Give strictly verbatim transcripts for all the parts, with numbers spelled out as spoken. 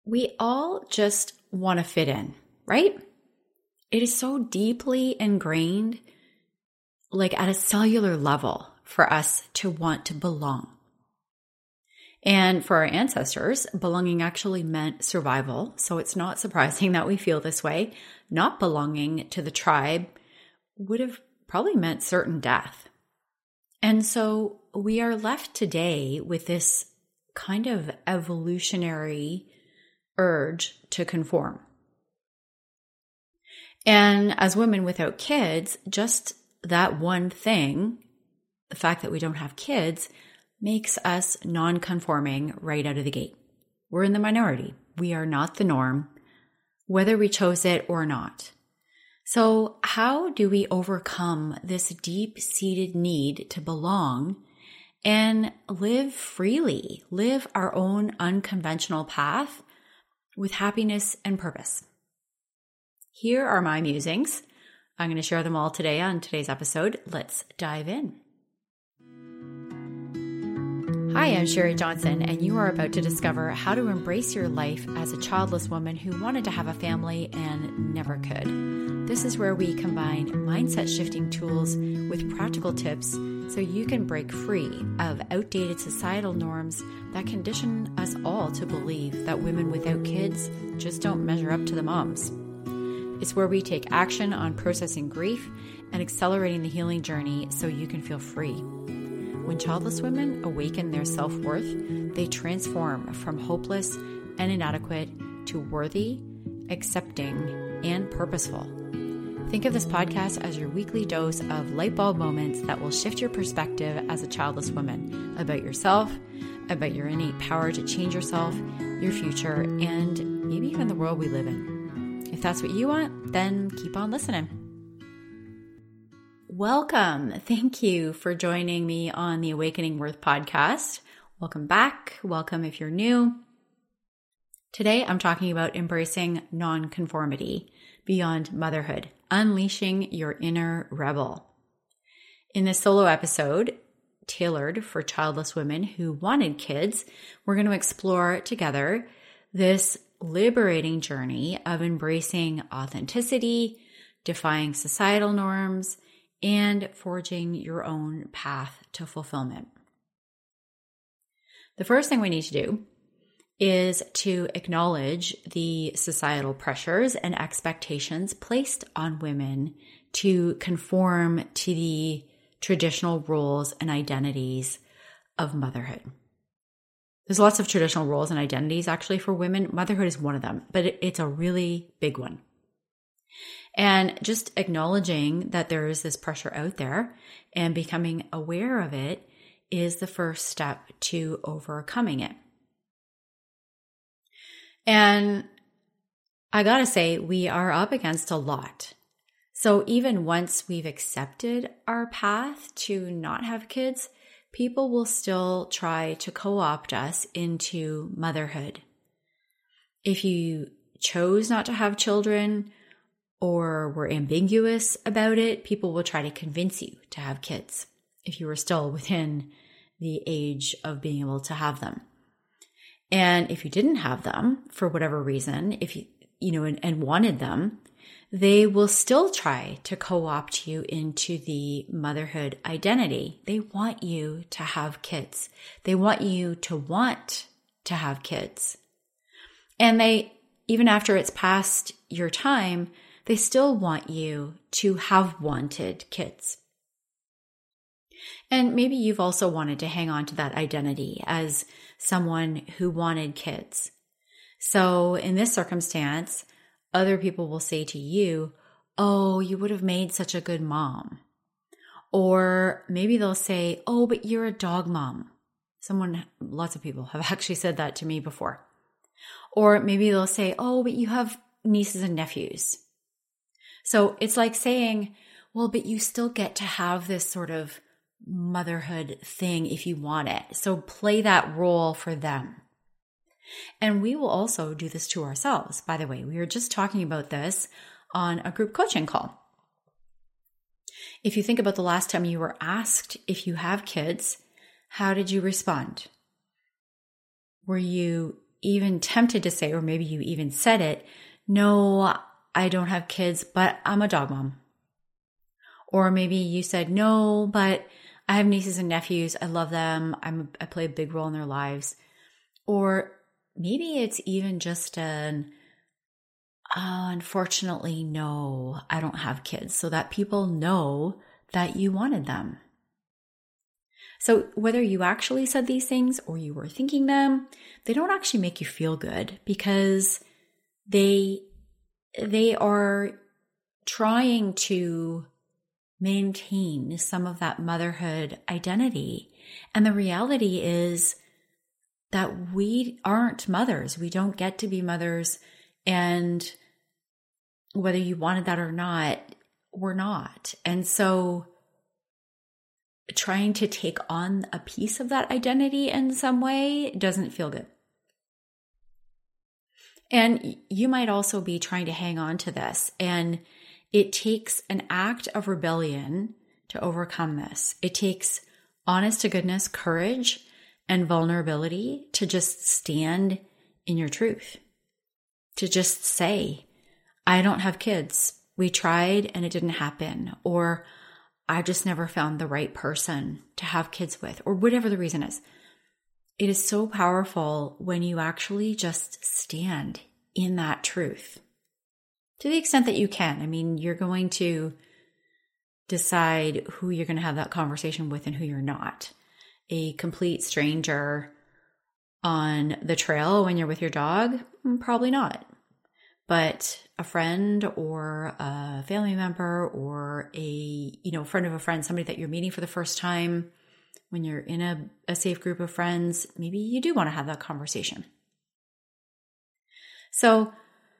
We all just want to fit in, right? It is so deeply ingrained, like at a cellular level, for us to want to belong. And for our ancestors, belonging actually meant survival. So it's not surprising that we feel this way. Not belonging to the tribe would have probably meant certain death. And so we are left today with this kind of evolutionary urge to conform. And as women without kids, just that one thing, the fact that we don't have kids, makes us non-conforming right out of the gate. We're in the minority. We are not the norm, whether we chose it or not. So how do we overcome this deep-seated need to belong and live freely, live our own unconventional path with happiness and purpose? Here are my musings. I'm going to share them all today on today's episode. Let's dive in. Hi, I'm Sherry Johnson, and you are about to discover how to embrace your life as a childless woman who wanted to have a family and never could. This is where we combine mindset shifting tools with practical tips so you can break free of outdated societal norms that condition us all to believe that women without kids just don't measure up to the moms. It's where we take action on processing grief and accelerating the healing journey so you can feel free. When childless women awaken their self-worth, they transform from hopeless and inadequate to worthy, accepting, and purposeful. Think of this podcast as your weekly dose of light bulb moments that will shift your perspective as a childless woman about yourself, about your innate power to change yourself, your future, and maybe even the world we live in. If that's what you want, then keep on listening. Welcome. Thank you for joining me on the Awakening Worth podcast. Welcome back. Welcome if you're new. Today, I'm talking about embracing nonconformity beyond motherhood, unleashing your inner rebel. In this solo episode, tailored for childless women who wanted kids, we're going to explore together this liberating journey of embracing authenticity, defying societal norms, and forging your own path to fulfillment. The first thing we need to do is to acknowledge the societal pressures and expectations placed on women to conform to the traditional roles and identities of motherhood. There's lots of traditional roles and identities actually for women. Motherhood is one of them, but it's a really big one. And just acknowledging that there is this pressure out there and becoming aware of it is the first step to overcoming it. And I gotta say, we are up against a lot. So even once we've accepted our path to not have kids, people will still try to co-opt us into motherhood. If you chose not to have children, or were ambiguous about it, people will try to convince you to have kids if you were still within the age of being able to have them. And if you didn't have them for whatever reason, if you, you know, and, and wanted them, they will still try to co-opt you into the motherhood identity. They want you to have kids. They want you to want to have kids. And they, even after it's past your time, they still want you to have wanted kids. And maybe you've also wanted to hang on to that identity as someone who wanted kids. So in this circumstance, other people will say to you, oh, you would have made such a good mom. Or maybe they'll say, oh, but you're a dog mom. Someone, lots of people have actually said that to me before. Or maybe they'll say, oh, but you have nieces and nephews. So it's like saying, well, but you still get to have this sort of motherhood thing if you want it. So play that role for them. And we will also do this to ourselves. By the way, we were just talking about this on a group coaching call. If you think about the last time you were asked if you have kids, how did you respond? Were you even tempted to say, or maybe you even said it, no, I don't have kids, but I'm a dog mom. Or maybe you said, no, but I have nieces and nephews. I love them. I'm, I play a big role in their lives. Or maybe it's even just an, oh, unfortunately, no, I don't have kids, so that people know that you wanted them. So whether you actually said these things or you were thinking them, they don't actually make you feel good, because they, they are trying to maintain some of that motherhood identity. And the reality is that we aren't mothers. We don't get to be mothers. And whether you wanted that or not, we're not. And so trying to take on a piece of that identity in some way doesn't feel good. And you might also be trying to hang on to this. And it takes an act of rebellion to overcome this. It takes honest to goodness courage and vulnerability to just stand in your truth. To just say, I don't have kids. We tried and it didn't happen. Or I just never found the right person to have kids with, or whatever the reason is. It is so powerful when you actually just stand in that truth. To the extent that you can. I mean, you're going to decide who you're going to have that conversation with and who you're not. A complete stranger on the trail when you're with your dog? Probably not. But a friend or a family member or a, you know, friend of a friend, somebody that you're meeting for the first time, when you're in a, a safe group of friends, maybe you do want to have that conversation. So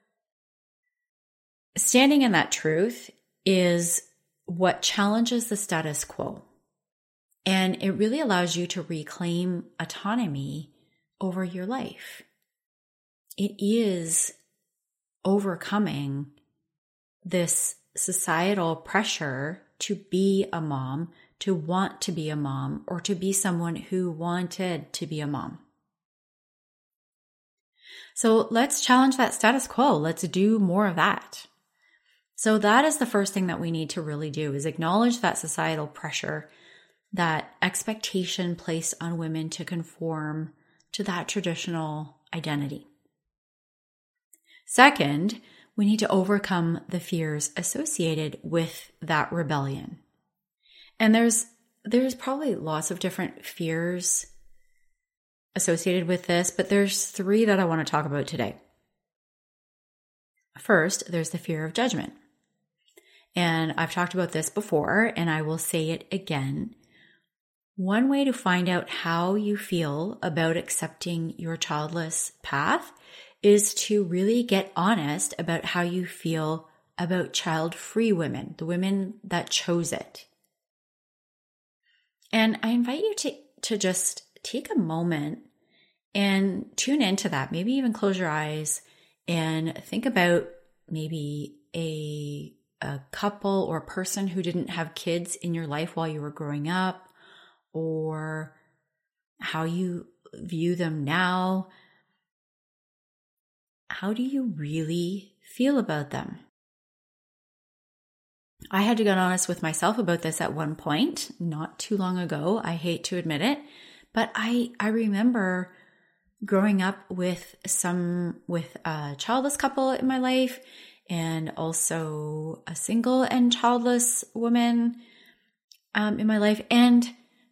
standing in that truth is what challenges the status quo. And it really allows you to reclaim autonomy over your life. It is overcoming this societal pressure to be a mom, to want to be a mom, or to be someone who wanted to be a mom. So let's challenge that status quo. Let's do more of that. So that is the first thing that we need to really do, is acknowledge that societal pressure, that expectation placed on women to conform to that traditional identity. Second, we need to overcome the fears associated with that rebellion. And there's there's probably lots of different fears associated with this, but there's three that I want to talk about today. First, there's the fear of judgment. And I've talked about this before, and I will say it again. One way to find out how you feel about accepting your childless path is to really get honest about how you feel about child-free women, the women that chose it. And I invite you to, to just take a moment and tune into that. Maybe even close your eyes and think about maybe a, a couple or a person who didn't have kids in your life while you were growing up, or how you view them now. How do you really feel about them? I had to get honest with myself about this at one point, not too long ago. I hate to admit it, but I, I remember growing up with some, with a childless couple in my life, and also a single and childless woman um, in my life. And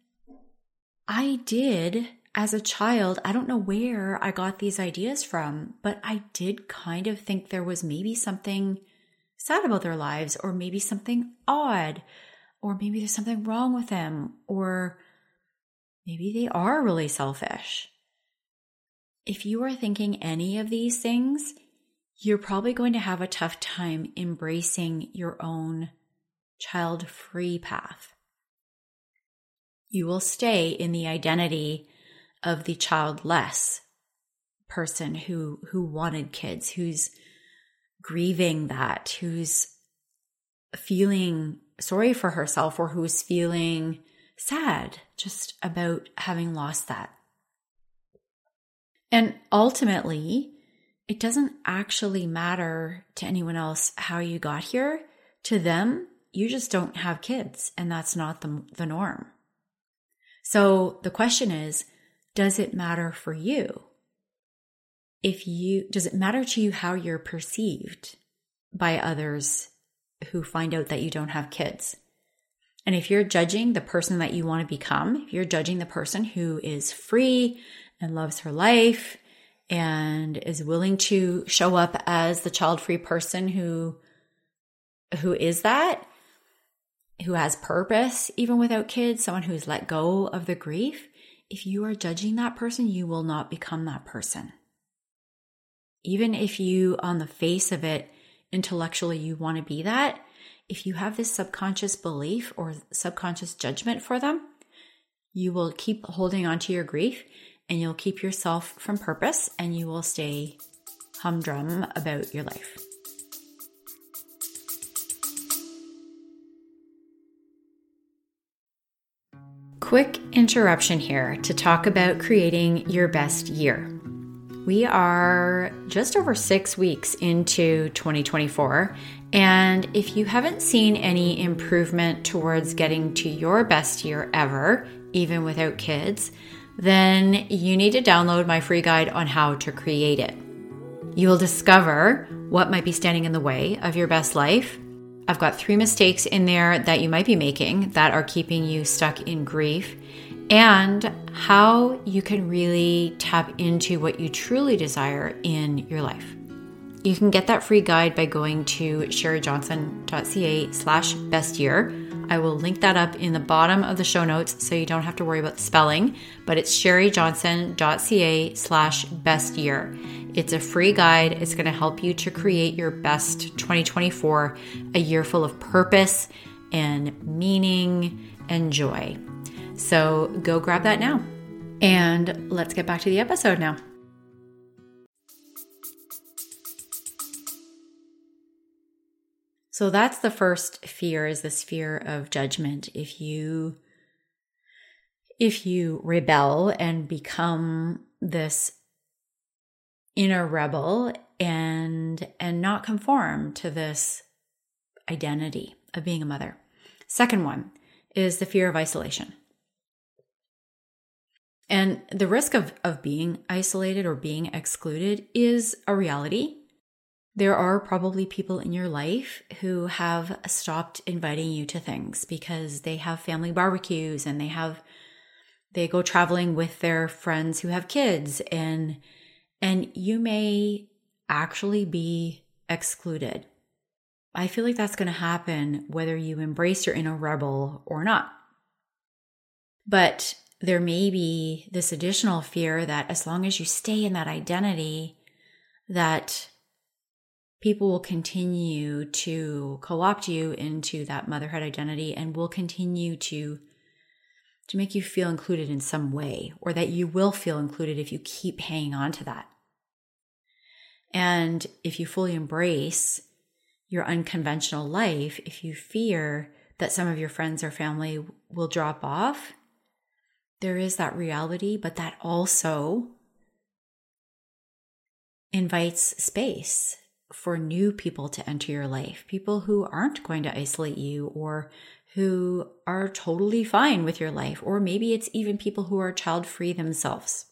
I did, as a child, I don't know where I got these ideas from, but I did kind of think there was maybe something sad about their lives, or maybe something odd, or maybe there's something wrong with them, or maybe they are really selfish. If you are thinking any of these things, you're probably going to have a tough time embracing your own child-free path. You will stay in the identity of the childless person who, who wanted kids, who's grieving that, who's feeling sorry for herself, or who's feeling sad just about having lost that. And ultimately, it doesn't actually matter to anyone else how you got here. To them, you just don't have kids, and that's not the, the norm. So the question is, does it matter for you? If you, does it matter to you how you're perceived by others who find out that you don't have kids? And if you're judging the person that you want to become, if you're judging the person who is free and loves her life and is willing to show up as the child-free person who, who is that, who has purpose even without kids, someone who's let go of the grief, if you are judging that person, you will not become that person. Even if you, on the face of it, intellectually you want to be that, if you have this subconscious belief or subconscious judgment for them, you will keep holding on to your grief and you'll keep yourself from purpose and you will stay humdrum about your life. Quick interruption here to talk about creating your best year. We are just over six weeks into twenty twenty-four, and if you haven't seen any improvement towards getting to your best year ever, even without kids, then you need to download my free guide on how to create it. You will discover what might be standing in the way of your best life. I've got three mistakes in there that you might be making that are keeping you stuck in grief, and how you can really tap into what you truly desire in your life. You can get that free guide by going to sherryjohnson.ca slash best year. I will link that up in the bottom of the show notes so you don't have to worry about the spelling, but it's sherryjohnson.ca slash best year. It's a free guide. It's going to help you to create your best twenty twenty-four, a year full of purpose and meaning and joy. So go grab that now. And let's get back to the episode now. So that's the first fear, is this fear of judgment. If you, if you rebel and become this inner rebel and, and not conform to this identity of being a mother. Second one is the fear of isolation. And the risk of, of being isolated or being excluded is a reality. There are probably people in your life who have stopped inviting you to things because they have family barbecues and they have, they go traveling with their friends who have kids, and, and you may actually be excluded. I feel like that's going to happen whether you embrace your inner rebel or not. But there may be this additional fear that as long as you stay in that identity, that people will continue to co-opt you into that motherhood identity and will continue to, to make you feel included in some way, or that you will feel included if you keep hanging on to that. And if you fully embrace your unconventional life, if you fear that some of your friends or family will drop off, there is that reality, but that also invites space for new people to enter your life, people who aren't going to isolate you or who are totally fine with your life, or maybe it's even people who are child-free themselves.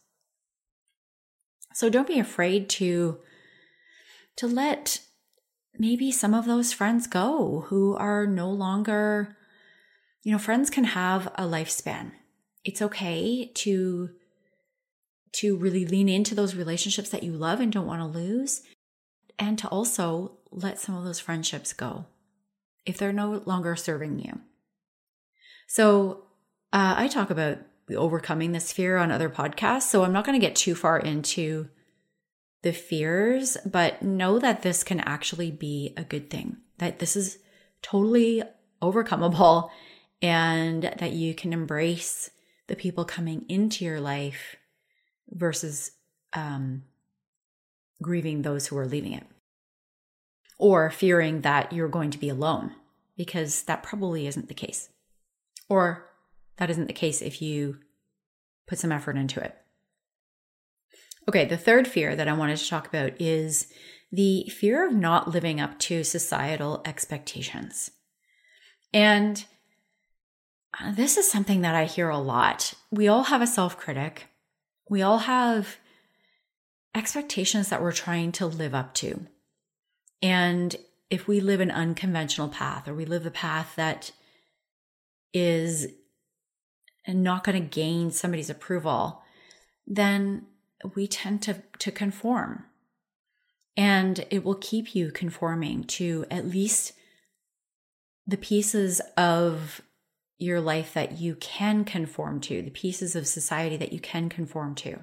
So don't be afraid to, to let maybe some of those friends go who are no longer, you know, friends can have a lifespan. It's okay to, to really lean into those relationships that you love and don't want to lose, and to also let some of those friendships go if they're no longer serving you. So uh, I talk about overcoming this fear on other podcasts, so I'm not going to get too far into the fears, but know that this can actually be a good thing, that this is totally overcomeable, and that you can embrace the people coming into your life versus um, grieving those who are leaving it, or fearing that you're going to be alone, because that probably isn't the case, or that isn't the case if you put some effort into it. Okay, the third fear that I wanted to talk about is the fear of not living up to societal expectations. And this is something that I hear a lot. We all have a self-critic. We all have expectations that we're trying to live up to. And if we live an unconventional path, or we live the path that is not going to gain somebody's approval, then we tend to, to conform. And it will keep you conforming to at least the pieces of your life that you can conform to, the pieces of society that you can conform to.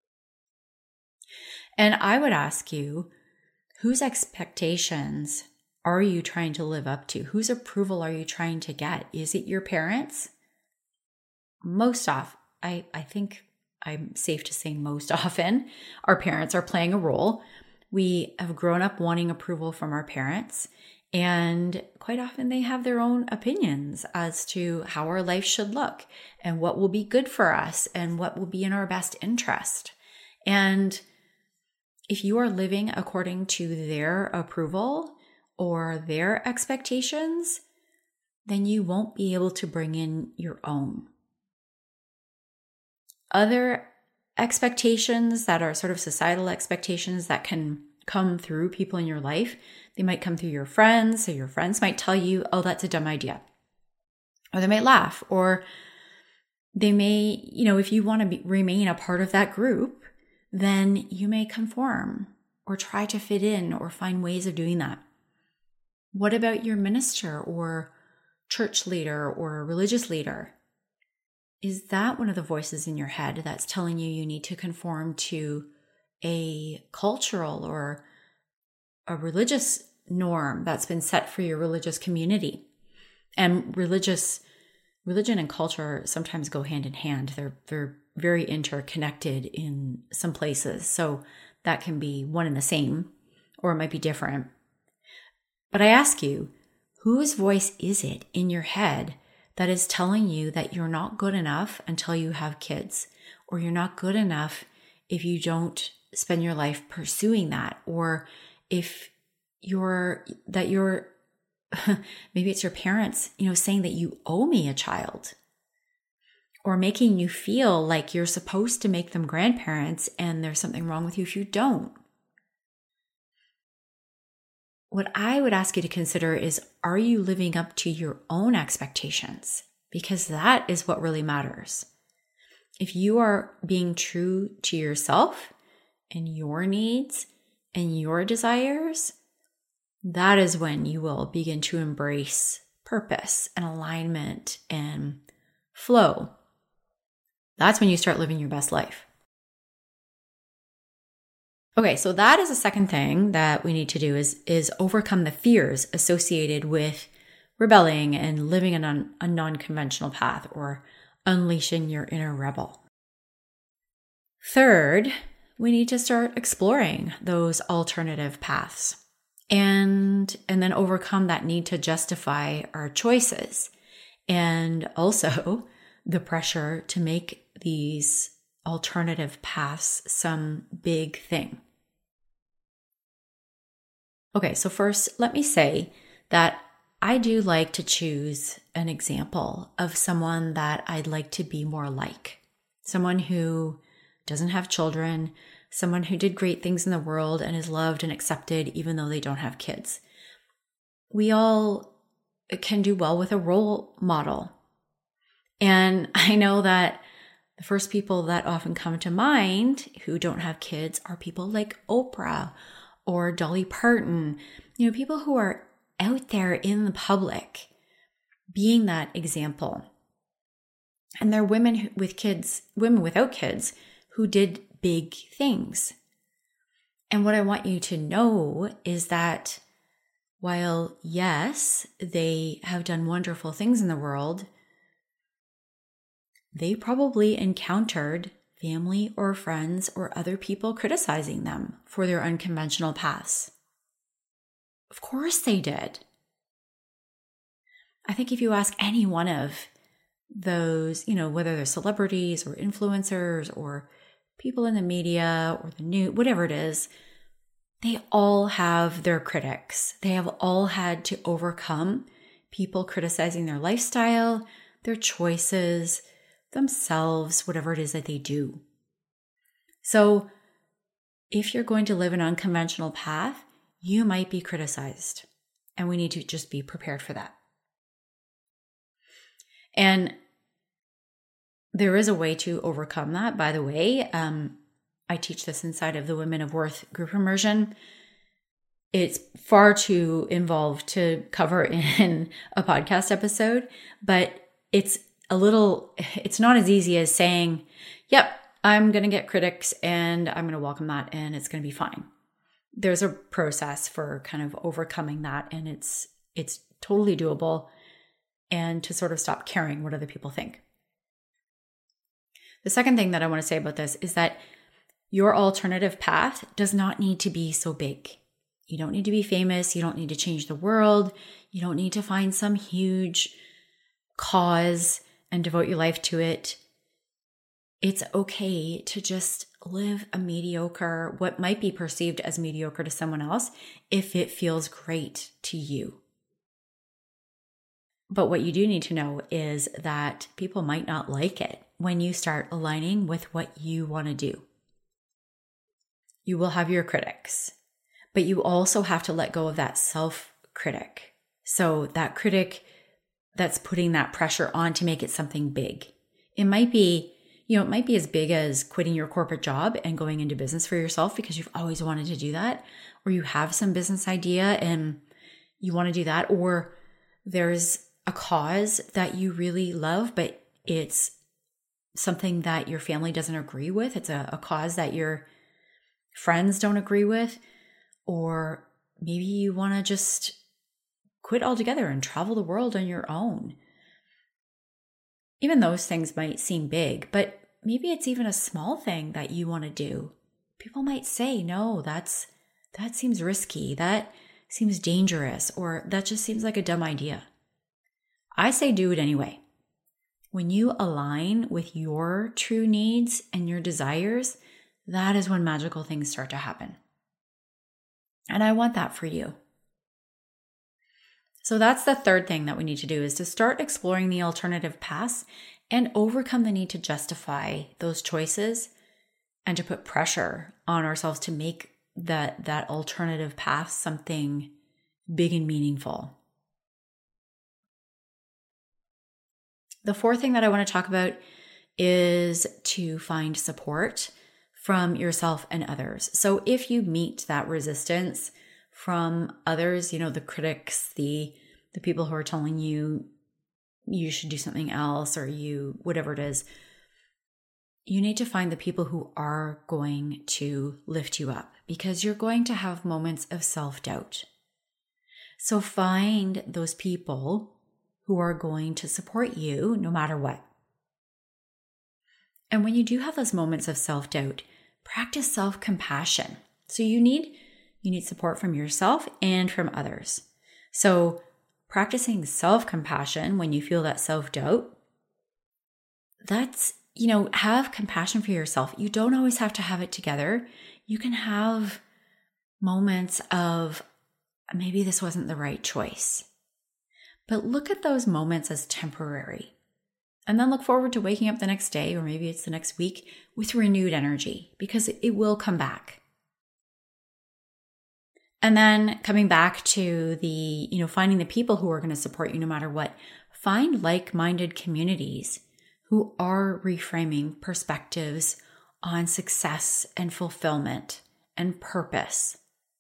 And I would ask you, whose expectations are you trying to live up to? Whose approval are you trying to get? Is it your parents? Most often, I, I think I'm safe to say most often, our parents are playing a role. We have grown up wanting approval from our parents, and quite often they have their own opinions as to how our life should look and what will be good for us and what will be in our best interest. And if you are living according to their approval or their expectations, then you won't be able to bring in your own. Other expectations that are sort of societal expectations that can come through people in your life, they might come through your friends. So your friends might tell you, oh, that's a dumb idea. Or they might laugh, or they may, you know, if you want to be, remain a part of that group, then you may conform or try to fit in or find ways of doing that. What about your minister or church leader or religious leader? Is that one of the voices in your head that's telling you you need to conform to a cultural or a religious norm that's been set for your religious community? And religious religion and culture sometimes go hand in hand. They're they're very interconnected in some places. So that can be one and the same, or it might be different. But I ask you, whose voice is it in your head that is telling you that you're not good enough until you have kids, or you're not good enough if you don't spend your life pursuing that, or if you're, that you're, maybe it's your parents, you know, saying that you owe me a child, or making you feel like you're supposed to make them grandparents and there's something wrong with you if you don't. What I would ask you to consider is, are you living up to your own expectations? Because that is what really matters. If you are being true to yourself and your needs and your desires, that is when you will begin to embrace purpose and alignment and flow. That's when you start living your best life. Okay, so that is the second thing that we need to do is, is overcome the fears associated with rebelling and living a, non, a non-conventional path, or unleashing your inner rebel. Third, we need to start exploring those alternative paths and, and then overcome that need to justify our choices, and also the pressure to make these alternative paths some big thing. Okay, so first, let me say that I do like to choose an example of someone that I'd like to be more like. Someone who doesn't have children, someone who did great things in the world and is loved and accepted even though they don't have kids. We all can do well with a role model. And I know that the first people that often come to mind who don't have kids are people like Oprah or Dolly Parton, you know, people who are out there in the public being that example. And they're women with kids, women without kids who did big things. And what I want you to know is that while, yes, they have done wonderful things in the world, they probably encountered family or friends or other people criticizing them for their unconventional paths. Of course they did. I think if you ask any one of those, you know, whether they're celebrities or influencers or people in the media or the news, whatever it is, they all have their critics. They have all had to overcome people criticizing their lifestyle, their choices, themselves, whatever it is that they do. So if you're going to live an unconventional path, you might be criticized, and we need to just be prepared for that. And there is a way to overcome that, by the way. Um, I teach this inside of the Women of Worth group immersion. It's far too involved to cover in a podcast episode, but it's a little, it's not as easy as saying, yep, I'm going to get critics and I'm going to welcome that and it's going to be fine. There's a process for kind of overcoming that, and it's it's totally doable, and to sort of stop caring what other people think. The second thing that I want to say about this is that your alternative path does not need to be so big. You don't need to be famous. You don't need to change the world. You don't need to find some huge cause and devote your life to it. It's okay to just live a mediocre, what might be perceived as mediocre to someone else, if it feels great to you. But what you do need to know is that people might not like it when you start aligning with what you want to do. You will have your critics, but you also have to let go of that self-critic. So that critic that's putting that pressure on to make it something big. It might be, you know, it might be as big as quitting your corporate job and going into business for yourself because you've always wanted to do that, or you have some business idea and you want to do that, or there's a cause that you really love, but it's something that your family doesn't agree with. It's a, a cause that your friends don't agree with, or maybe you want to just quit altogether and travel the world on your own. Even those things might seem big, but maybe it's even a small thing that you want to do. People might say, no, that's that seems risky. That seems dangerous, or that just seems like a dumb idea. I say do it anyway. When you align with your true needs and your desires, that is when magical things start to happen. And I want that for you. So that's the third thing that we need to do, is to start exploring the alternative paths and overcome the need to justify those choices and to put pressure on ourselves to make that, that alternative path something big and meaningful. The fourth thing that I want to talk about is to find support from yourself and others. So if you meet that resistance from others, you know, the critics, the the people who are telling you you should do something else, or you, whatever it is, you need to find the people who are going to lift you up, because you're going to have moments of self-doubt. So find those people who are going to support you no matter what. And when you do have those moments of self-doubt, practice self-compassion. So you need you need support from yourself and from others. So practicing self-compassion when you feel that self-doubt, that's, you know, have compassion for yourself. You don't always have to have it together. You can have moments of, maybe this wasn't the right choice. But look at those moments as temporary. And then look forward to waking up the next day, or maybe it's the next week, with renewed energy, because it will come back. And then coming back to the, you know, finding the people who are going to support you no matter what. Find like-minded communities who are reframing perspectives on success and fulfillment and purpose.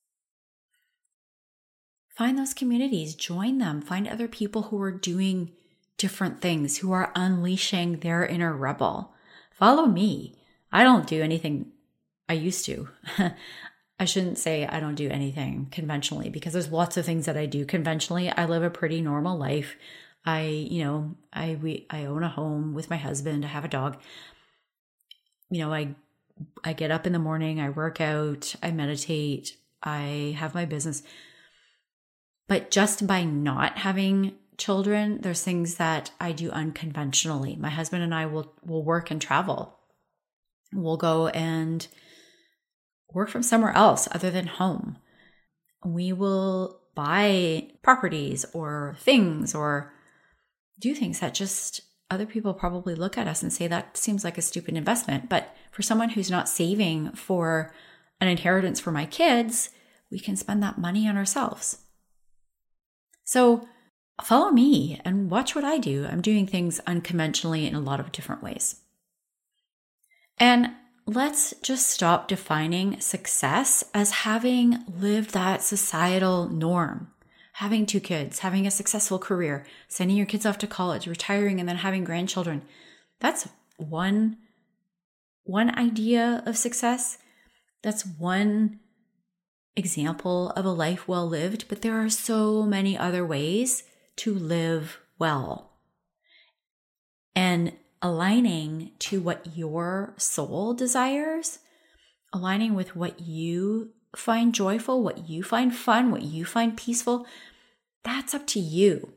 Find those communities, join them, find other people who are doing different things, who are unleashing their inner rebel. Follow me. I don't do anything I used to. I shouldn't say I don't do anything conventionally, because there's lots of things that I do conventionally. I live a pretty normal life. I, you know, I we I own a home with my husband. I have a dog. You know, I I get up in the morning, I work out, I meditate, I have my business. But just by not having children, there's things that I do unconventionally. My husband and I will will work and travel. We'll go and work from somewhere else other than home. We will buy properties or things or do things that just other people probably look at us and say that seems like a stupid investment. But for someone who's not saving for an inheritance for my kids, we can spend that money on ourselves. So follow me and watch what I do. I'm doing things unconventionally in a lot of different ways. And let's just stop defining success as having lived that societal norm. Having two kids, having a successful career, sending your kids off to college, retiring, and then having grandchildren. That's one, one idea of success. That's one example of a life well lived, but there are so many other ways to live well. And aligning to what your soul desires, aligning with what you find joyful, what you find fun, what you find peaceful, that's up to you.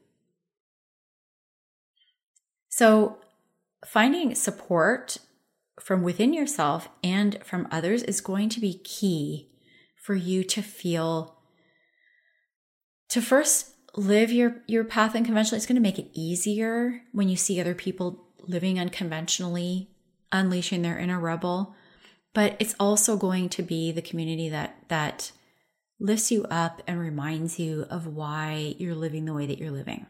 So finding support from within yourself and from others is going to be key for you to feel, to first live your, your path unconventionally. It's going to make it easier when you see other people living unconventionally, unleashing their inner rebel. But it's also going to be the community that that lifts you up and reminds you of why you're living the way that you're living.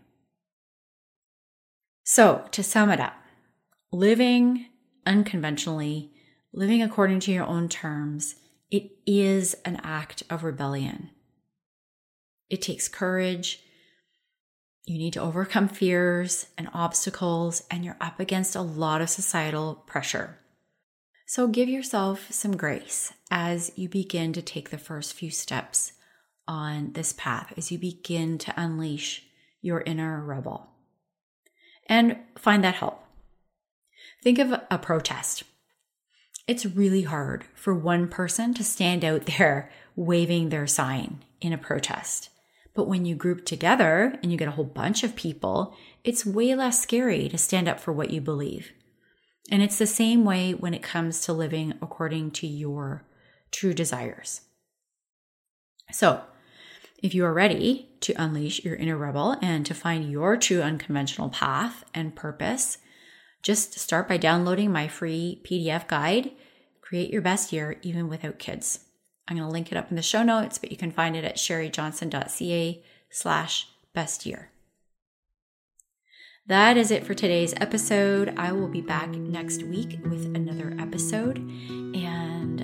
So to sum it up, living unconventionally, living according to your own terms, it is an act of rebellion. It takes courage. You need to overcome fears and obstacles, and you're up against a lot of societal pressure. So give yourself some grace as you begin to take the first few steps on this path, as you begin to unleash your inner rebel. And find that help. Think of a protest. It's really hard for one person to stand out there waving their sign in a protest. But when you group together and you get a whole bunch of people, it's way less scary to stand up for what you believe. And it's the same way when it comes to living according to your true desires. So, if you are ready to unleash your inner rebel and to find your true unconventional path and purpose, just start by downloading my free P D F guide, Create Your Best Year Even Without Kids. I'm going to link it up in the show notes, but you can find it at sherryjohnson.ca slash best year. That is it for today's episode. I will be back next week with another episode. And